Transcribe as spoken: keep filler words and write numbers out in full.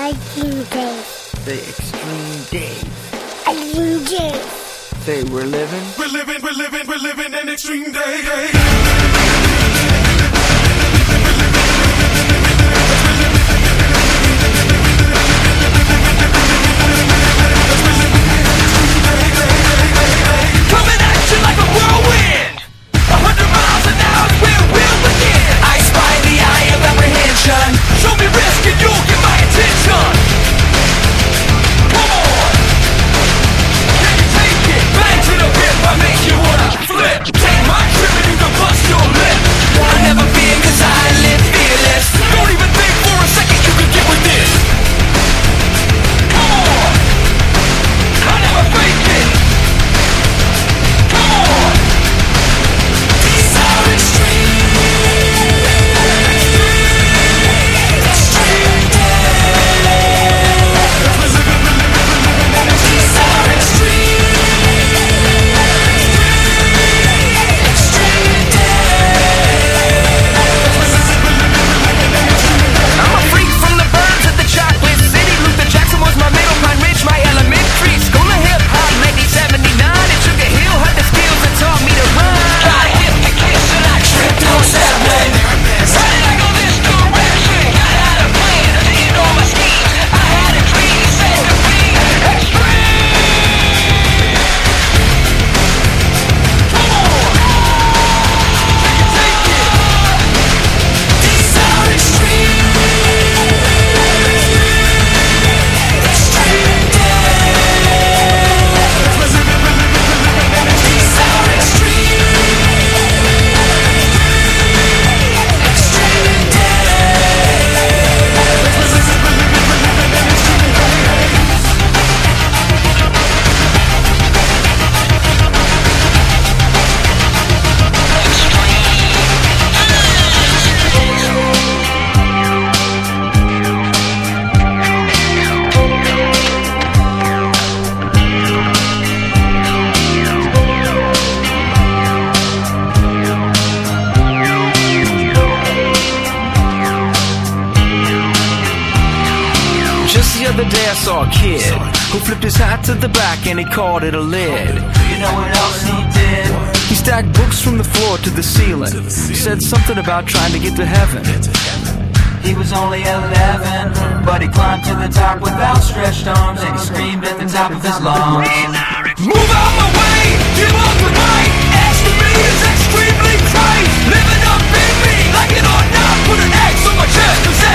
Extreme days. Say extreme days. Extreme days. Say we're living. We're living, we're living, we're living an extreme day. Coming at you like a whirlwind. A hundred miles an hour is where we'll begin. I spy the eye of apprehension. Show me risk and you'll get my attention. Come on. Can you take it? Bang to the hip, I make you wanna flip. Take my trip and you can bust your lip. I never fear cause I live fearless. Don't even think for a second you can get with this. Come on. I never fake it. Come on. These are extreme. Extreme days. These are extreme. Extreme days. I'm a freak from the burbs at the chocolate city. Luther Jackson was my middle, Pine Ridge my elementary. School of hip hop, nineteen seventy-nine. And Sugar Hill had the skills that taught me to run. Got hip to kiss and I tripped on seven. Why did I go this direction? I had a plan, I didn't know my scheme. I had a dream, said to be extreme. Come on, can you take it? These are extreme. Extreme days. These are extreme. Extreme Just the other day I saw a kid who flipped his hat to the back and he called it a lid. You know what else he did? He stacked books from the floor to the ceiling. Said something about trying to get to heaven. He was only eleven, but he climbed to the top with outstretched arms and he screamed at the top of his lungs. Move out my way, give up the right. Ask to me is extremely tight. Living up in me, like it or not, put an X on my chest. Cause